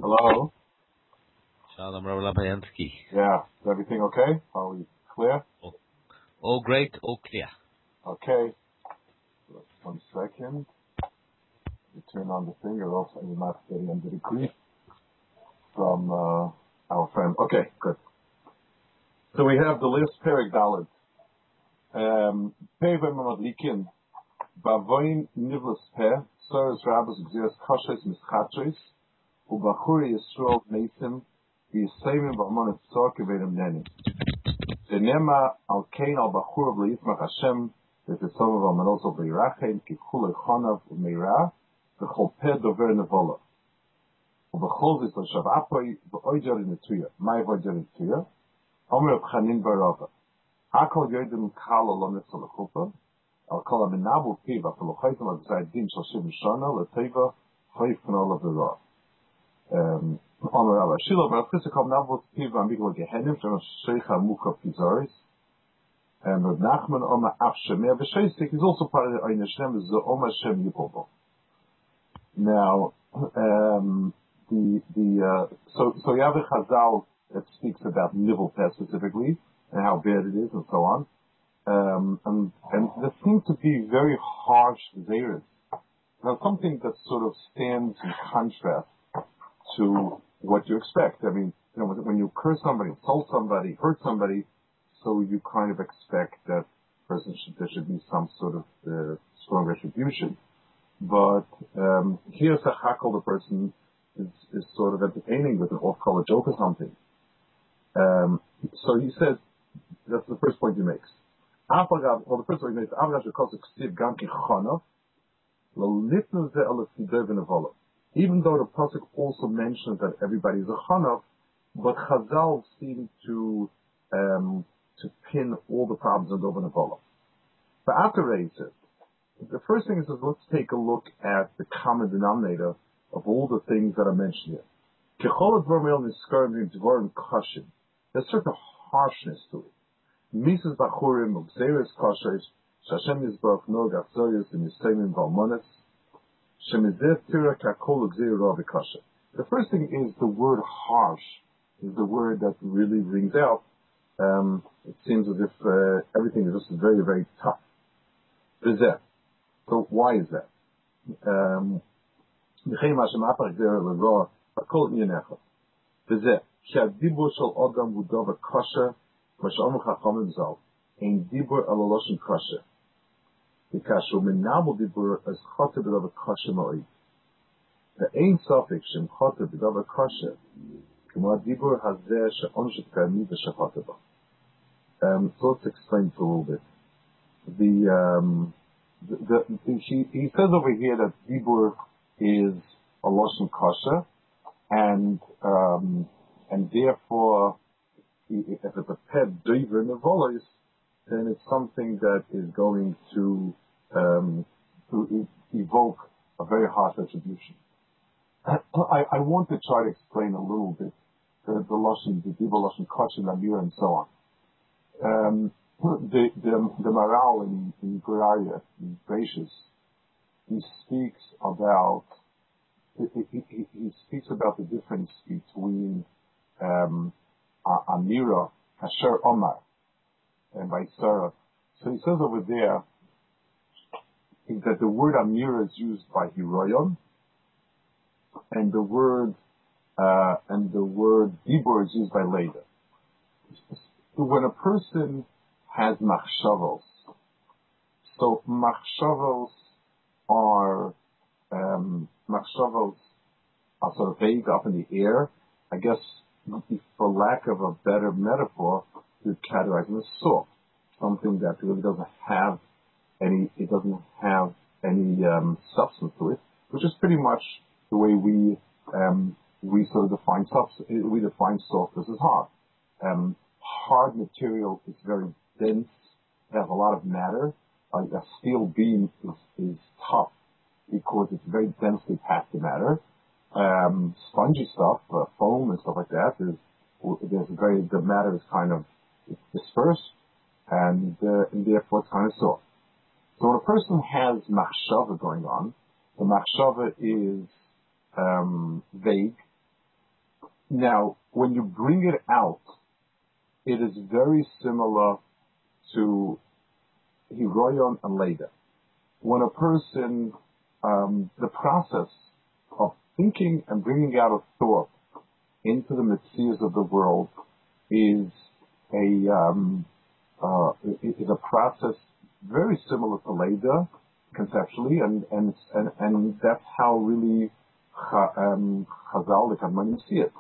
Hello. Shalom, Rabbi Lapayansky. Yeah. Is everything okay? Are we clear? All great, all clear. Okay. Just 1 second. You turn on the thing, or else I will not get under the grief from our friend. Okay, good. So we have the list Perek Dalet. Perek Madlikin. Bavoin Nivlis Peh. Soros Rabbos Gziras Koshes Mischatris. Ubachuri Yisrael Mesim. V'Yisayim V'Amonat Tzor Kevedem Nenim. Denema al Kain al Bachur V'Yismach Hashem. V'Tisov V'Amanosov V'Yirachem. Kikule Chonav V'Meirah. V'Chol Peh Dover Nevola. Ubachol Zis L'Shav Apoi V'Oijar Netuya. Mai V'Oijar Netuya. Omer Chanin Barava. Hakol Yodim Kala Lomitza L'Chupa. Al Kol HaMenabu Piva V'Lochaitim Al Zaydim Shoshim Shana L'Teva Chayif Kanola V'Ra. Omer Rabbi Shilo Bar Chisa Kol Nabu Piva Amikol Gehenim Shana Sheicha Muka Pizaris. And Reb Nachman Omer Af Shemir V'Sheisik is also part of the Ein Hashem is the Omer Shem Yipobo. Now, so you have a Chazal that speaks about Nivel Peh specifically and how bad it is and so on. And there seem to be very harsh zeros. Now, something that sort of stands in contrast to what you expect. I mean, when you curse somebody, insult somebody, hurt somebody, so you kind of expect that there should be some sort of strong retribution. But here, Sachakol, the person is sort of entertaining with an off-color joke or something. So he says, that's the first point he makes. The first point he makes, even though the pasuk also mentions that everybody is a chanav, but Chazal seem to pin all the problems on Dov and Nevola. But after he says, the first thing is let's take a look at the common denominator of all the things that are mentioned here. There's certain harshness to it. Mises Bachurim of Zeres Koshes, Shashem Yisbarach Nog Atzorius and Yisayim Valmones, Shemizeh Tira Kakol Gzir Rav Kosher. The first thing is the word harsh is the word that really rings out. It seems as if everything is just very, very tough. So why is that? שהדיבור של אדם הוא דבר קשה, מה שאומר חכמים ז"ל, אין דיבור על הלשון קשה. וכאשר מנהל דיבור, אז חוטא בדבר קשה מאוד. ואין ספק שאם חוטא בדבר קשה, כמו הדיבור הזה שעונש קיימי ושחוטא בו. So let's explain it a little bit. He says over here that dibur is a lashon kasha, and therefore, if it's a pet dover nevolis, then it's something that is going to evoke a very harsh retribution. I want to try to explain a little bit the lashon, the dibur lashon kasha, namira, and so on. The Maral in Guraria, in Gracious, he speaks about the difference between Amira, Asher Omar, and Vaisara. So he says over there is that the word Amira is used by Hiroyon, and the word Dibur is used by Leda. When a person has machshavos, so machshavos are sort of vague up in the air. I guess, for lack of a better metaphor, you'd categorize them as soft, something that really doesn't have any substance to it, which is pretty much the way we sort of define substance. We define softness as hard. Hard material is very dense. It has a lot of matter. A steel beam is tough because it's very densely packed with matter. Spongy stuff, foam and stuff like that, the matter is kind of dispersed, and therefore it's kind of soft. So when a person has machshava going on, the machshava is vague, Now, when you bring it out, it is very similar to Hiroyon and Leda. When a person, the process of thinking and bringing out a thought into the metzias of the world is a process very similar to Leda conceptually, and that's how really Chazal, the Kadmanim, see it.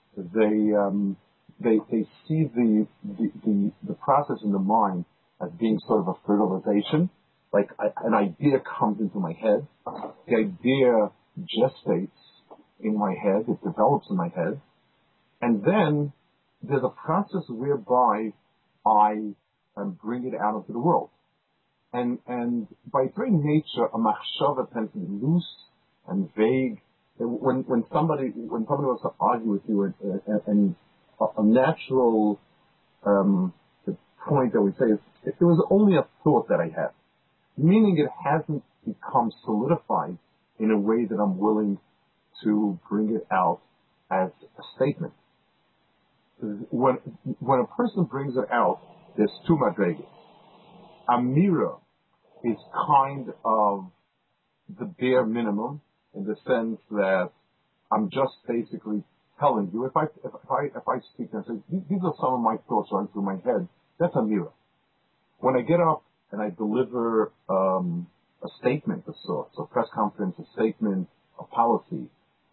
They see the process in the mind as being sort of a fertilization. Like an idea comes into my head, the idea gestates in my head, it develops in my head, and then there's a process whereby I bring it out into the world. And by its very nature, a machshava tends to be loose and vague. When somebody wants to argue with you, and a natural point that we say is, if there was only a thought that I had, meaning it hasn't become solidified in a way that I'm willing to bring it out as a statement. When a person brings it out, there's two madregas. Amira is kind of the bare minimum, in the sense that I'm just basically telling you. If I speak and say, these are some of my thoughts running through my head, that's Amira. When I get up and I deliver a statement of sorts, a press conference, a statement, a policy,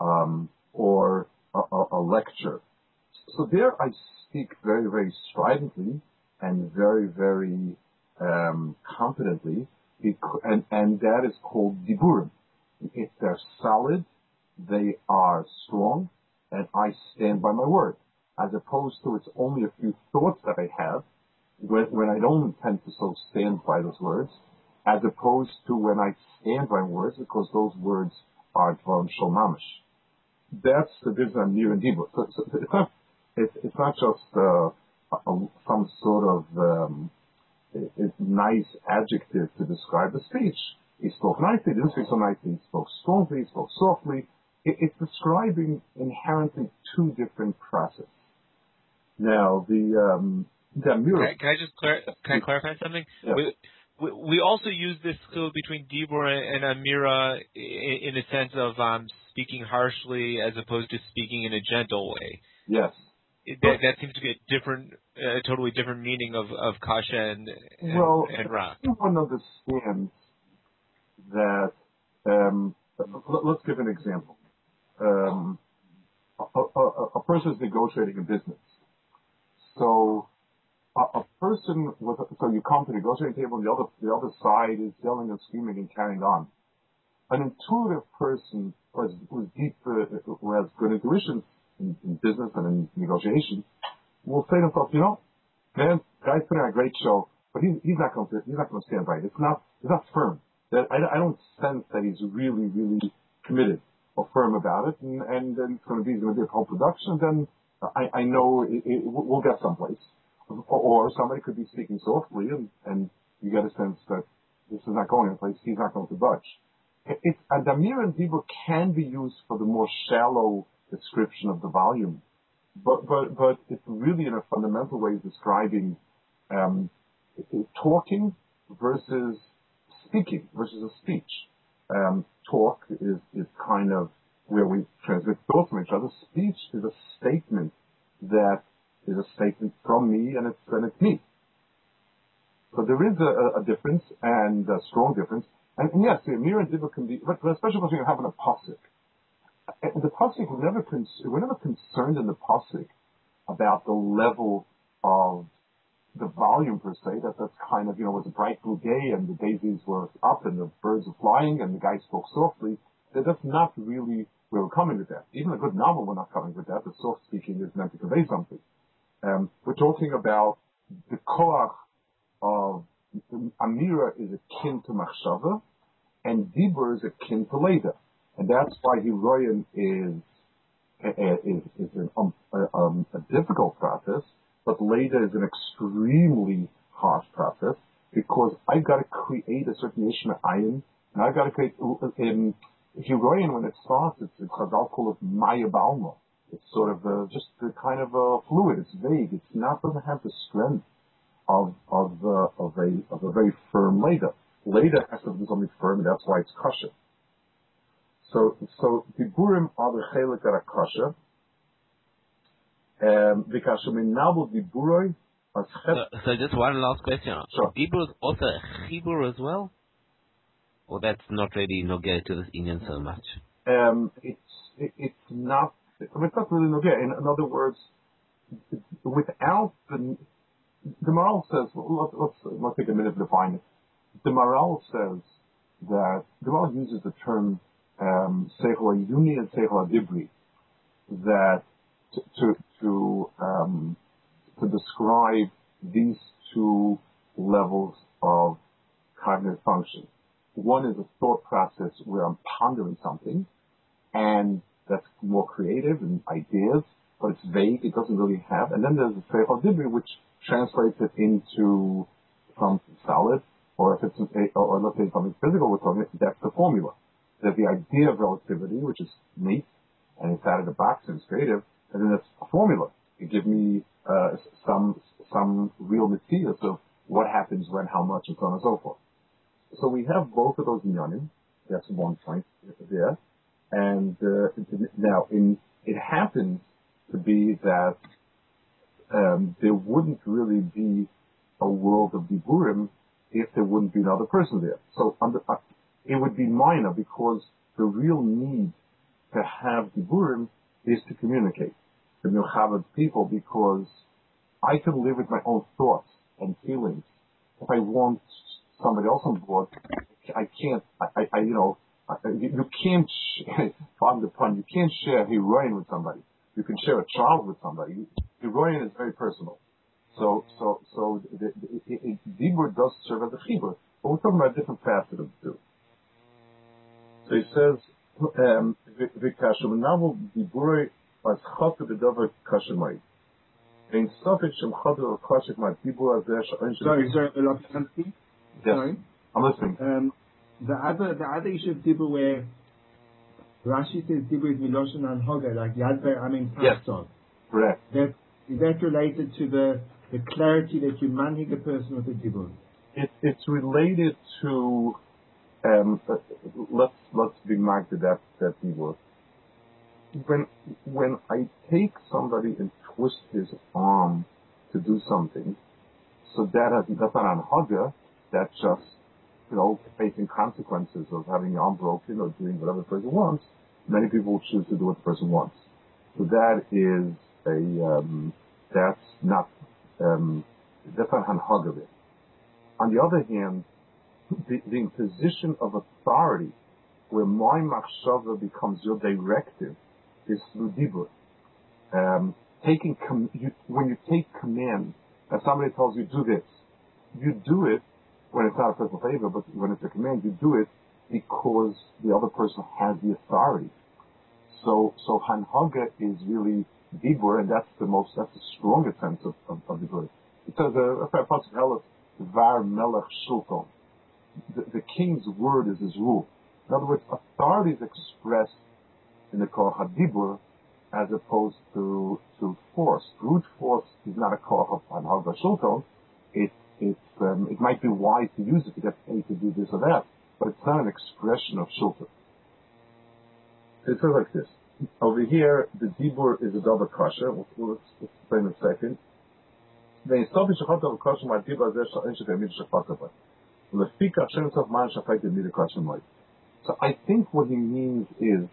or a lecture, so there I speak very, very stridently and very, very confidently, and that is called diburim. If they're solid, they are strong, and I stand by my word. As opposed to it's only a few thoughts that I have, when I don't intend to so stand by those words, as opposed to when I stand by words, because those words are dvarim shel mamash. That's the difference on Mir and Dibur. So it's not just some sort of nice adjective to describe the speech. He spoke nicely, didn't speak so nicely, he spoke strongly, he spoke softly. It's describing inherently two different processes. Now, the Amira... Can I clarify something? Yeah. We also use this skill between Dibur and Amira in the sense of speaking harshly as opposed to speaking in a gentle way. Yes. That seems to be a totally different meaning of kasha and ra. Everyone understands that. Let's give an example. A person is negotiating a business. So a person so you come to the negotiating table, and the other side is yelling and screaming and carrying on. An intuitive person who has good intuition in business and in negotiation will say to himself, man, guy's putting on a great show, but he's not going to stand by it. It's not firm. I don't sense that he's really, really committed or firm about it, and then it's going to be a whole production. Then I know we'll get someplace. Or somebody could be speaking softly, and you get a sense that this is not going anyplace. He's not going to budge. And Amir and Dibur can be used for the more shallow description of the volume, but it's really in a fundamental way describing talking versus speaking versus a speech. Talk is kind of where we transmit thoughts from each other. Speech is a statement that is a statement from me, and it's me. So there is a difference, and a strong difference. And yes, the Amir and Dibur can be, but especially when you have a pasuk. And the pasuk, we're never concerned in the pasuk about the level of the volume per se. That's kind of, it was a bright blue day, and the daisies were up, and the birds were flying, and the guy spoke softly. That's not really where we're coming with that. Even a good novel, we're not coming with that. The soft speaking is meant to convey something. We're talking about the koach of Amira is akin to machshava, and Dibur is akin to Leda, and that's why Hiroyan is a difficult process, but Leda is an extremely harsh process, because I've got to create a certain yeshna ayin, and I've got to create in Hiroyan, when it starts, it's Chazal call it Maya Balma. It's sort of just a kind of fluid. It's vague. It's not doesn't have the strength of a very firm leda. Leda has to be something firm, and that's why it's kosher. So diburim are the chelik that are kosher. Because diburoi. So just one last question. Sure. Dibur is also a chibur as well? Or that's not really nogea to this Indian so much? It's not. I mean, it's not really nogea. In other words, without the Maral says. Let's take a minute to define it. The Maral says that the Maral uses the term seichel yuni and seichel dibri, that to describe these two levels of cognitive function. One is a thought process where I'm pondering something, and that's more creative and ideas, but it's vague, it doesn't really have. And then there's the seichel dibri, which translates it into something solid, or if it's or let's say something physical, we're talking, that's the formula. There's the idea of relativity, which is neat, and it's out of the box and it's creative, and then there's a formula. You give me some real materials of what happens when, how much, and so on and so forth. So we have both of those inyanim. That's one point there. And now, it happens to be that there wouldn't really be a world of diburim if there wouldn't be another person there. So it would be minor, because the real need to have diburim is to communicate, to milchaved people, because I can live with my own thoughts and feelings. If I want somebody else on board, I can't. You can't. Pardon the pun. You can't share heroin with somebody. You can share a child with somebody. Heroin is very personal. So dibur does serve as a chibur, but we're talking about a different facet of the two. So he says, "V'kashem navel diburei as chatu b'davar kashemai." In suffix shem chatu v'kashek ma dibur azeh she'en. Sorry, Lapsansky. Yes, Sorry, I'm listening. The other issue of dibur where Rashi says dibur is miloshen and hoga, like yad ve'amin passed on. Correct. Is that related to the clarity that you manhig a person with a dibur? It's related to let's be marked to that dibur. When I take somebody and twist his arm to do something, so that's not an hugger, that's just facing consequences of having your arm broken or doing whatever the person wants. Many people will choose to do what the person wants. So that is that's not hanhagavit. On the other hand, the imposition of authority, where my machshava becomes your directive, is through dibur. When you take command, and somebody tells you do this, you do it when it's not a personal favor, but when it's a command, you do it because the other person has the authority. So hanhaga is really dibur, and that's the strongest sense of dibur. It says a pasuk hellas var melech shulton. The king's word is his rule. In other words, authority is expressed in the koach hadibur as opposed to force. Brute force is not a koach of hanhaga shulton. It might be wise to use it to get paid to do this or that, but it's not an expression of shulton. It says like this. Over here, the dibur is a double kasha. Let's explain in a second. So I think what he means is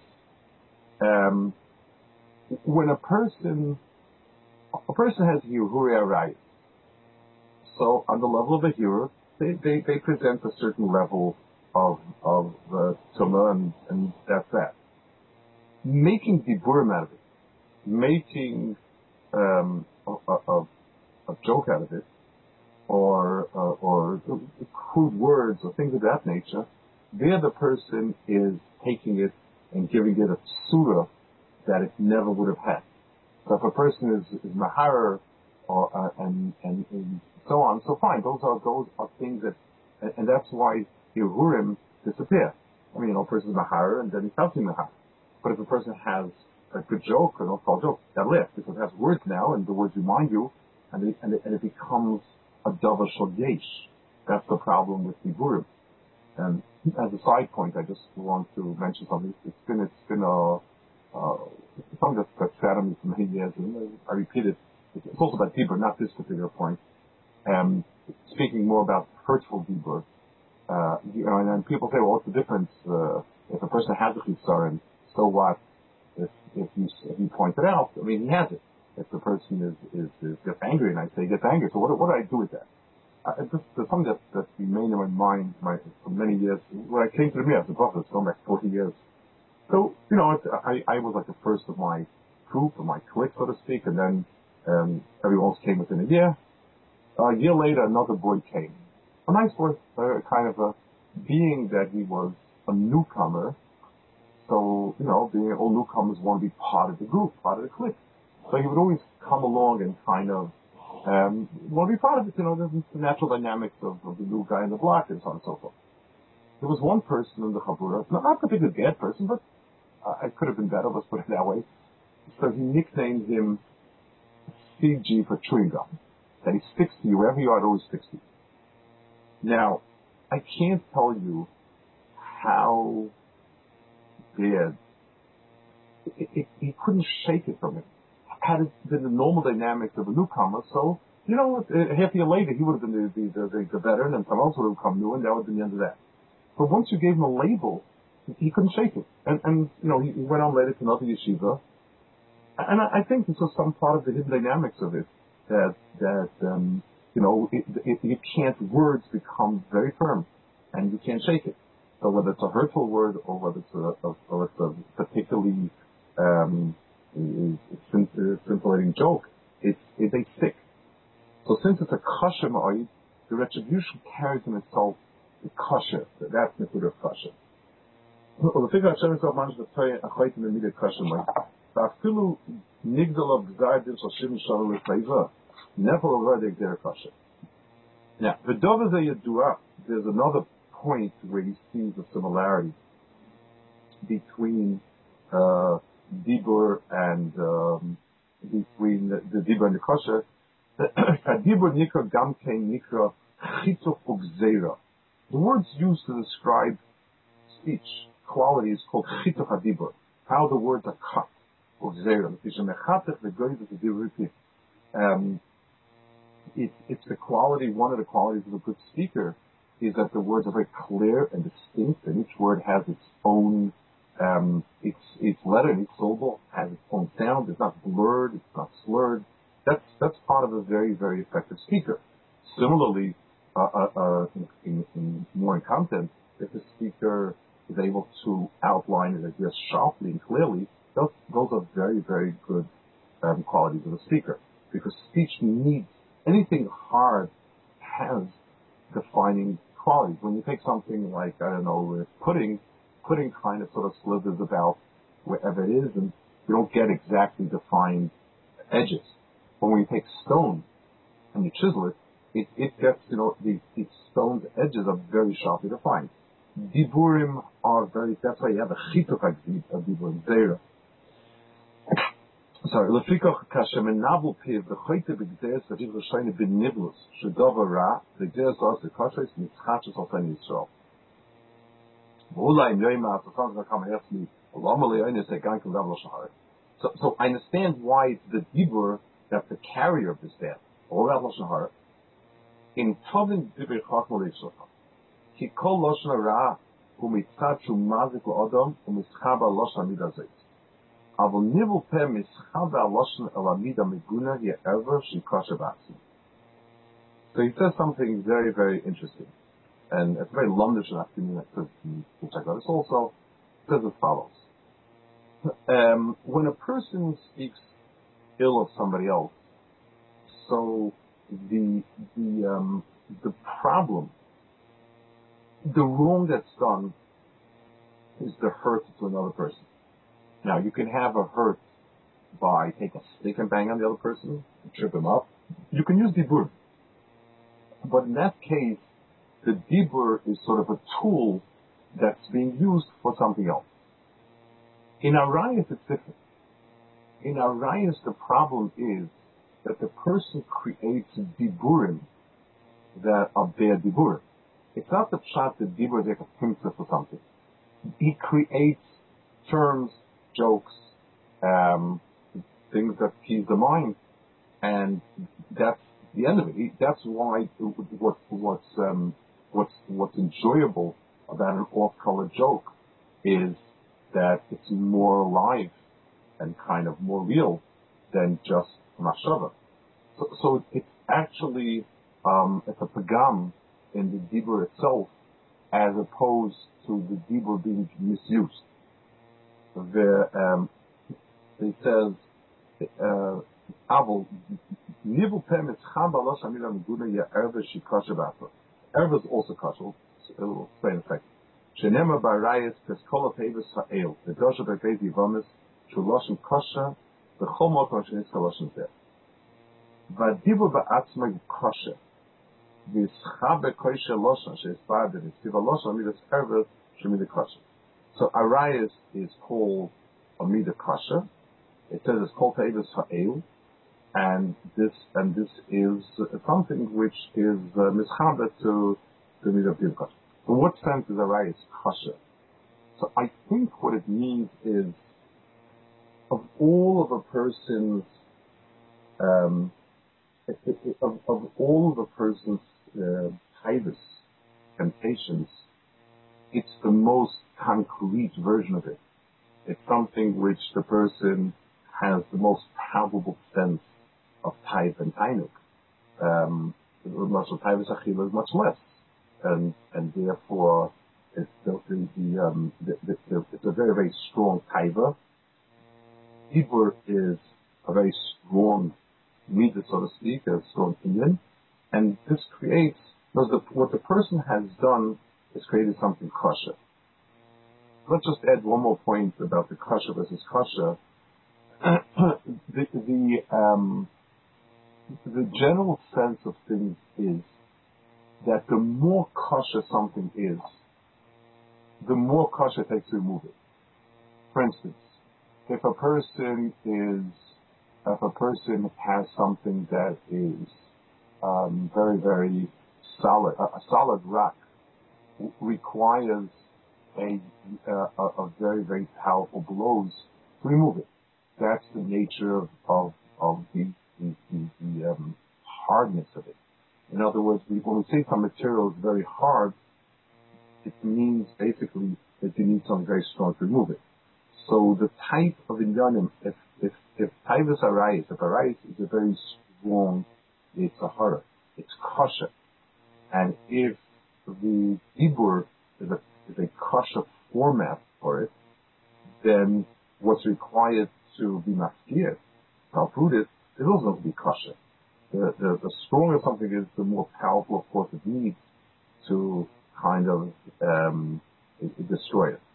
when a person has Yehuri Arayis. So on the level of a hero, they present a certain level of tumah, and that's that. Making diburim out of it, making a joke out of it, or crude words or things of that nature, there the person is taking it and giving it a surah that it never would have had. So if a person is mahar and so on, so fine. Those are things that, and that's why Yehurim disappear. I mean, a person is mahar and then he tells him mahar. But if a person has a good joke, an old joke, that lift, because it has words now, and the words remind you, and it becomes a davar shel yesh. That's the problem with diburim. And as a side point, I just want to mention something. It's been something that's sat on me for many years, and I repeat it. It's also about dibur, not this particular point. Speaking more about hurtful dibur. And then people say, well, what's the difference if a person has a chisaron? So what? If you point it out, I mean, he has it. If the person gets angry, and I say gets angry, so what do I do with that? There's something that's remained in my mind for many years. When I came to the Mir, the Prophet, it's going back 40 years. So, I was like the first of my group, of my clique, so to speak, and then everyone else came within a year. A year later, another boy came. A nice boy, being that he was a newcomer, so, being all newcomers want to be part of the group, part of the clique. So he would always come along and kind of want to be part of it, there's the natural dynamics of the new guy in the block and so on and so forth. There was one person in the Chabura, not a particularly bad person, but it could have been better, let's put it that way. So he nicknamed him CG for chewing gum. That he sticks to you, wherever you are, it always sticks to you. Now, I can't tell you how bad, he couldn't shake it from him. Had it been the normal dynamics of a newcomer, so, half a year later, he would have been the veteran, and someone else would have come new, and that would have been the end of that. But once you gave him a label, he couldn't shake it. And he went on later to another yeshiva. And I think this was some part of the hidden dynamics of it, you can't, words become very firm, and you can't shake it. So whether it's a hurtful word, or whether it's a particularly, scintillating joke, they stick. So since it's a kasher ma'od, the retribution carries in itself the kasher. That's the good of kasher. The figure Hashem himself managed to say a chayt in the middle kasher ma'od. Afilu nigdal of gzar din shashim shalom l'taiva never already there kasher. Now the dover yadua. There's another point where he sees a similarity between dibur and between the dibur and the kasher. Dibur nikra gamkein nikra chituf ugzeira. The words used to describe speech quality is called chituf hadibur. How the words are cut. Ugzeira. It's the quality. One of the qualities of a good speaker is that the words are very clear and distinct, and each word has its own, each letter and each syllable has its own sound. It's not blurred, it's not slurred. That's part of a very, very effective speaker. Similarly, in more in content, if the speaker is able to outline it ideas sharply and clearly, those are very, very good qualities of a speaker. Because speech needs, anything hard has defining qualities. When you take something like, pudding kind of sort of slithers about wherever it is, and you don't get exactly defined edges. But when you take stone and you chisel it gets, the stone's edges are very sharply defined. Diburim are that's why you have a chituk of diburim, zera. Sorry, lefikoch kashem navel piv the choyte begzeres that you shine bin niblus shedova ra the gzeres os the kashes mitzchachos osan Yisrael. V'ulai yoyma so someone's going to come and ask me, so I understand why the dibur, that's the carrier of the staff, all that lashon hara. In tovin dibur chachma leishocha, ki kol lashon hara umitzad shu mazik l'odom umitzchaba lashon midazeit. Avol nivel pe mitzchaba lashon elamida meguna ye'ever shikasha b'atzim. So he says something very, very interesting, and it's very lumdish enough to me. We'll check out this also. It says as follows. When a person speaks ill of somebody else, so the problem, the wrong that's done is the hurt to another person. Now, you can have a hurt by taking a stick and bang on the other person, and trip him up. You can use dibur. But in that case, the dibur is sort of a tool that's being used for something else. In Arayas, it's different. In Arayas, the problem is that the person creates diburim that are their diburim. It's not the pshat that dibur is like a pimsa for something. He creates terms, jokes, things that tease the mind, and that's the end of it. That's why what's enjoyable about an off-color joke is that it's more alive and kind of more real than just mashava. So it's actually it's a pagam in the dibur itself, as opposed to the dibur being misused. It says, Abel, nivu pem is chambalosh amila miguna ya erva shikasha bato. Erva is also kosher. We'll explain in a second. Shenema barayis peskola tevis ha'el. The dosha b'peit yivamis shuloshin kosher v'chol mokom shenis kaloshin zeh. V'divu ba'atzma kosher. V'ischabe kosher loshan she'isbar b'nis. Tiva loshan amidas erva shemida kosher. So arayis is called amida kosher. It says it's called tevis ha'el. And this is something which is mischaber to the midah of kosher. In what sense is arayis kosher? So I think what it means is, of all of a person's taivas and patience, it's the most concrete version of it. It's something which the person has the most palpable sense of type and tainuk. Much of taivas achila is much less, and therefore it's it's a very, very strong taiva. Dibur is a very strong midah, so to speak, a strong inyan, and this creates, what the person has done is created something kosher. Let's just add one more point about the kosher versus kosher. The general sense of things is that the more kosher something is, the more kosher it takes to remove it. For instance, if a person has something that is very, very solid, a solid rock requires a very, very powerful blows to remove it. That's the nature of the hardness of it. In other words, when we say some material is very hard, it means basically that you need something very strong to remove it. So the type of inyanim, if taivas arayis, if arayis is a very strong, it's a horror, it's kosher, and if the dibur is a kosher format for it, then what's required to be mafkir, to uproot it, is also going to be kosher. The stronger something is, the more powerful, of course, it needs to kind of destroy it.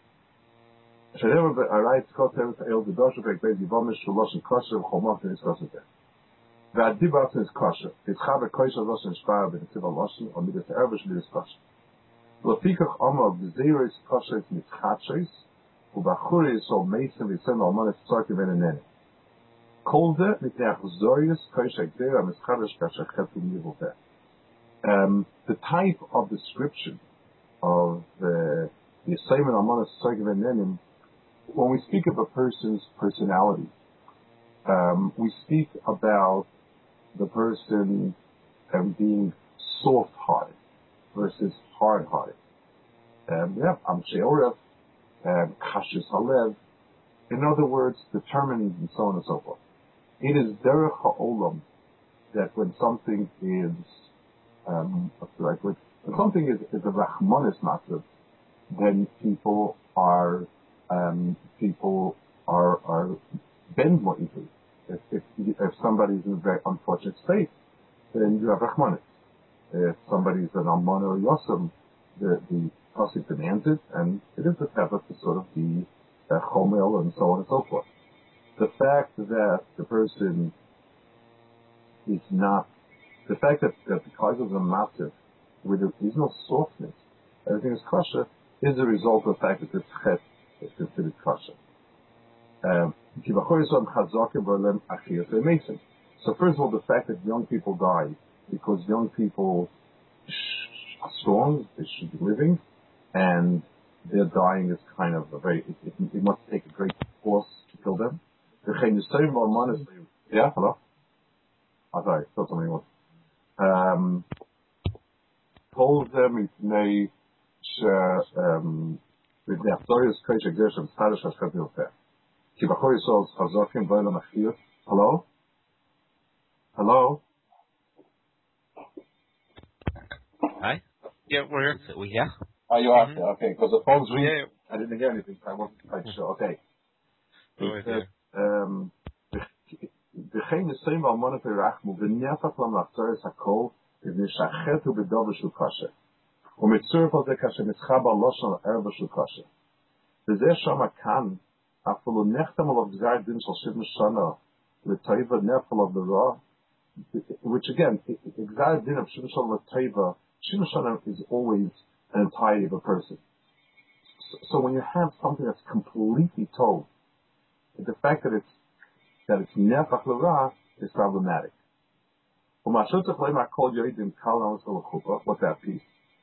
V'adibas is kosher. It's chaber kosher loshen shpar b'netziv loshen or midas erva shmidas kosher. L'fikach amar b'zeiris kosher mitzchatshis u'bachuri yisol meisim v'yisem almanis tzarki v'enenene. Kol ze mitneach zorius kosher gzeira mitzchadesh kasher chetu miyivoteh. The type of description of the yisem almanis tzarki v'enenene, when we speak of a person's personality, we speak about the person being soft-hearted versus hard-hearted. I'm she'oref, kashus halev. In other words, determined and so on and so forth. It is derech ha'olam that when something is, what's the right word? When something is a rachmanis matzav, then people are bend more easily. If somebody's in a very unfortunate state, then you have rachmanis. If somebody's an almana or yosem, the pasuk demands it, and it is the teva to sort of be chomel and so on and so forth. The fact that the person is not, the fact that the kaiser is a massive, where there is no softness, everything is kosher, is a result of the fact that this chet is considered kosher. So first of all, the fact that young people die because young people are strong, they should be living, and their dying is kind of a very, it must take a great force to kill them. Yeah, hello? Oh, sorry, thought something was. Told them it may with the authorities create exertion, Spanish as capital fair. Kibachori souls, Chazokim, Boila Machir. Hello? Hello? Hi? Yeah, we're here. So we here? Are you out there? Okay, because the phone's ringing. Yeah. I didn't hear anything, so I wasn't quite sure. Okay. Go ahead, וכן ניסויים ואלמונות ורחמו ונפח להם לחזור הכל ונשחט ובדובר של קשה ומצורף על זה כאשר מתחבא לושן הערב של קשה וזה שמה כאן אפילו נחתם עליו גזר דין של 70 שנה לטויבה נפל עליו לרע which again גזר דין of 70 שנה לטויבה 70 שנה is always an entirety of a person so when you have something that's completely told the fact that it's nefach l'ra is problematic. What's that piece?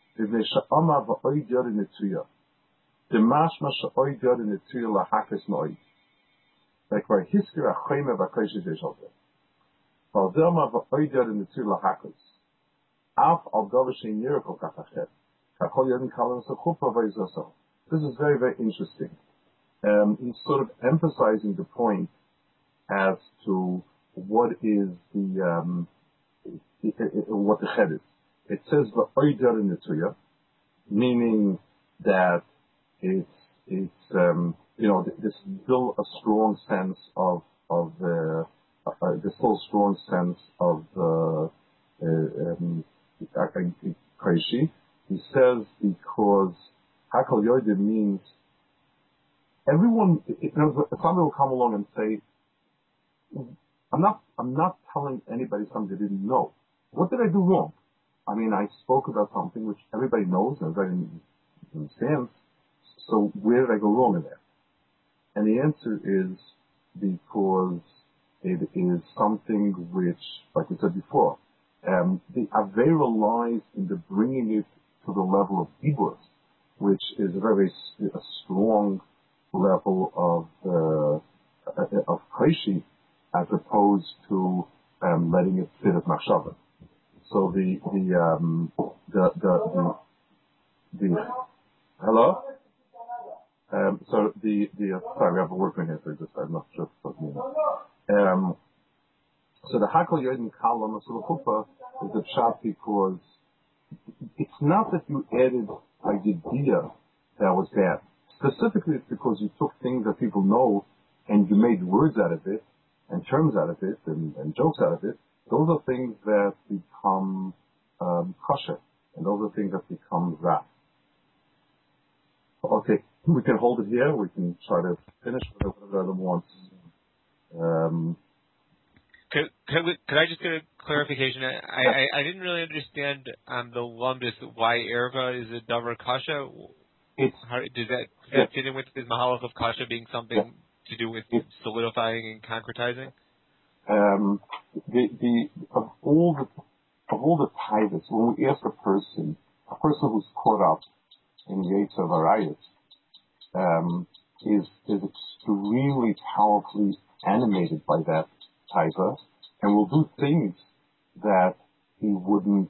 Like where hiskir achayme v'koshes yeshalter. Valzelma v'oidyar in the tzir lahakos. Af al davar shein yirikol kachachet. Kachol yodin kalan sechupa v'yizoso. This is very, very interesting. He's sort of emphasizing the point as to what is the what the ched is. It says v'oidyar in the tzir, meaning that it's there's still a strong sense of there's still a strong sense of Kaishi. He says because Hakal Yodim means everyone. Somebody will come along and say, I'm not telling anybody something they didn't know. What did I do wrong? I mean, I spoke about something which everybody knows and everybody understands. So where did I go wrong in there? And the answer is because it is something which, like we said before, the Avera lies in the bringing it to the level of Ibur, which is a very strong level of Kaishi, as opposed to letting it sit as Machshava. So the hello? Sorry, we have a workman here, so I'm not sure what you mean. So the Hakol Yodim Kalam of Chuppah is a shot because it's not that you added a idea that was bad. Specifically, it's because you took things that people know and you made words out of it, and terms out of it, and jokes out of it. Those are things that become kosher, and those are things that become ra. Okay, we can hold it here. We can try to finish whatever the other wants. Could I just get a clarification? I didn't really understand the lumbus why erva is a davar kasha. Does that fit in with the mahalach of kasha being something to do with solidifying and concretizing? Of all the titles, when we ask a person who's caught up in the Yetzer of Arayos, is extremely powerfully animated by that taiva, and will do things that he wouldn't,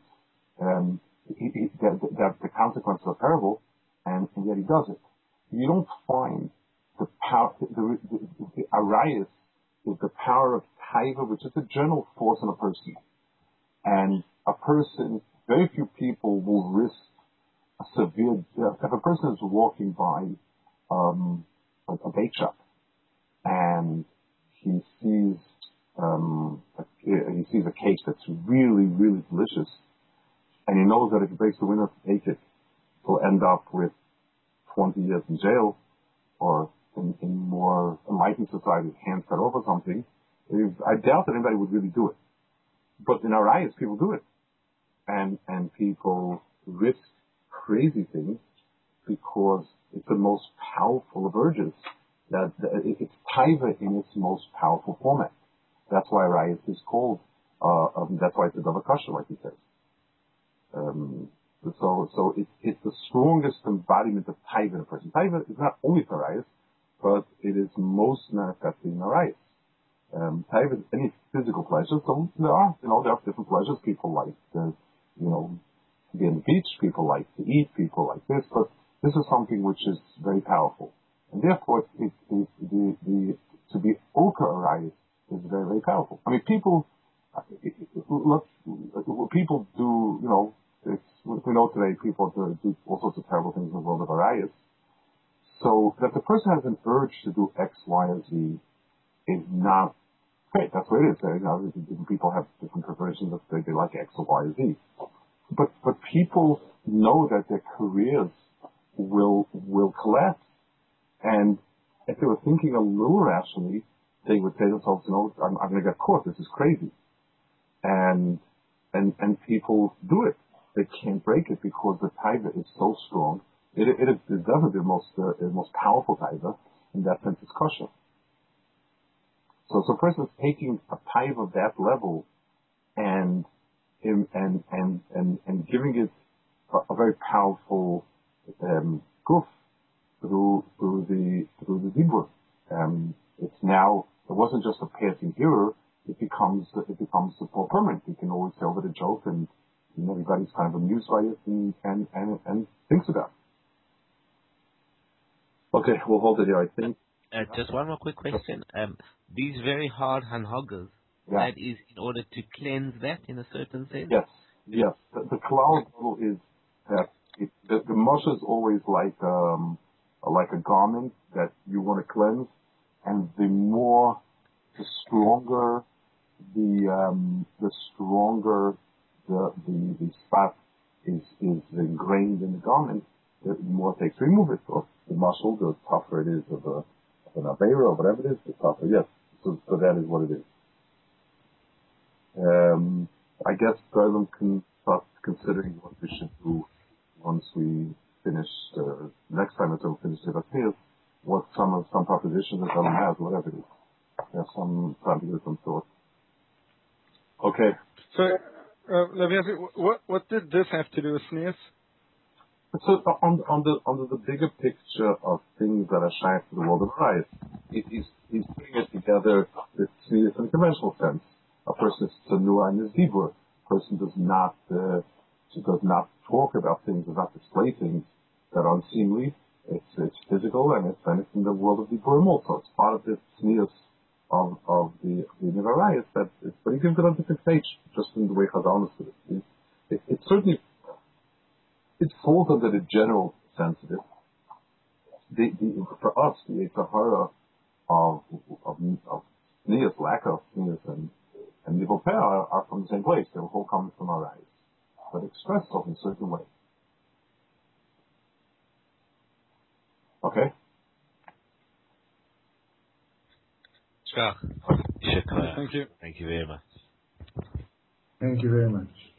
that the consequences are terrible, and yet he does it. You don't find the power, the Arayos is the power of taiva, which is a general force in a person. And a person, very few people will risk a severe death. If a person is walking by a bake shop and he sees a cake that's really, really delicious, and he knows that if he breaks the window to take it, he'll end up with 20 years in jail, or in more enlightened society, hands cut over something. I doubt that anybody would really do it. But in our eyes, people do it. And people risk crazy things because it's the most powerful of urges. it's taiva in its most powerful format. That's why Rayas is called, that's why it's a Davar Kasha, like he says. So it's the strongest embodiment of taiva in a person. Taiva is not only for Rayas, but it is most manifested in Rayas. Taiva is any physical pleasure. So there are different pleasures. People like to, be on the beach. People like to eat. People like this. But this is something which is very powerful, and therefore, to be Oka Rayas is very, very powerful. I mean, people do. We know today people do all sorts of terrible things in the world of Arayas. So that the person has an urge to do X, Y, or Z is not great. That's what it is. Different people have different preparations. They like X or Y or Z. But people know that their careers will collapse. And if they were thinking a little rationally, they would say to themselves, I'm going to get caught. This is crazy. And people do it. They can't break it because the taiva is so strong. It is definitely the most powerful taiva. In that sense, it's kosher. So a person is taking a taiva of that level and giving it a very powerful goof through the zibur. It wasn't just a passing error. It becomes more permanent. You can always tell with a joke, and everybody's kind of amused by it and thinks about it. Okay, we'll hold it here, I think. Just one more quick question. These very hard hanhagas, that is in order to cleanse that in a certain sense? Yes. The cloud model is that the moshe is always like a garment that you want to cleanse, and the stronger the spot is ingrained in the garment, the more it takes to remove it. So the muscle, the tougher it is of an aveira or whatever it is, the tougher. Yes. So that is what it is. I guess Garland can start considering what we should do once we finish. Next time we'll finish the what some propositions that Garland has, whatever it is. There's some time to give some thought. Okay. So let me ask you, what did this have to do with sneers? So under the bigger picture of things that are shaykh to the world of Arayas, he's putting it together with sneers in a conventional sense. A person is tsanua in his dibur. A person does not talk about things, does not display things that are unseemly. It's physical, and it's in the world of diburim also. It's part of the sneers of the Nivarayas, but he gives it on a different stage, just in the way Chazal understood it. It's certainly, it falls under the general sense of it. For us, the Sahara of sneers, lack of sneers, and Nivopeh are from the same place. They were all coming from our eyes, but expressed in a certain way. Okay? Sure. Shukran. Thank you. Thank you very much. Thank you very much.